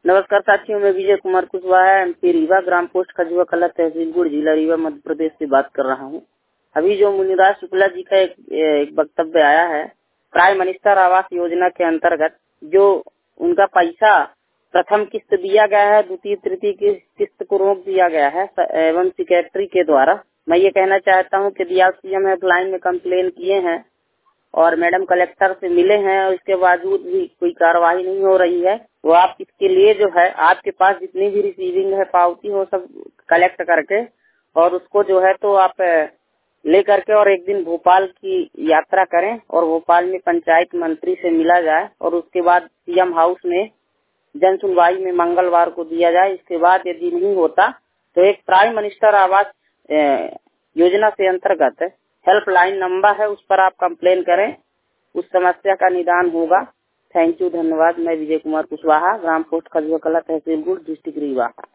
नमस्कार साथियों, मैं विजय कुमार कुशवाहा एमपी रीवा, ग्राम पोस्ट खजुआ कला, तहसील गुड़, जिला रीवा, मध्य प्रदेश से बात कर रहा हूँ। अभी जो मुनिराज शुक्ला जी का एक वक्तव्य आया है, प्राइम मिनिस्टर आवास योजना के अंतर्गत जो उनका पैसा प्रथम किस्त दिया गया है, द्वितीय तृतीय की किस्त को रोक दिया गया है एवं सेक्रेटरी के द्वारा। मैं ये कहना चाहता हूँ कि DRCM हेल्पलाइन में कंप्लेन किए हैं और मैडम कलेक्टर से मिले हैं और इसके बावजूद भी कोई कार्रवाई नहीं हो रही है। वो आप इसके लिए जो है आपके पास जितनी भी रिसीविंग है पावती हो सब कलेक्ट करके और उसको जो है तो आप ले करके और एक दिन भोपाल की यात्रा करें और भोपाल में पंचायत मंत्री से मिला जाए और उसके बाद CM हाउस में जन सुनवाई में मंगलवार को दिया जाए। इसके बाद यदि नहीं होता तो एक प्राइम मिनिस्टर आवास योजना से अंतर्गत हेल्पलाइन नंबर है, उस पर आप कंप्लेन करें, उस समस्या का निदान होगा। थैंक यू, धन्यवाद। मैं विजय कुमार कुशवाहा, ग्राम पोस्ट खजुआ कला, तहसील गुड़, डिस्ट्रिक्ट रीवा।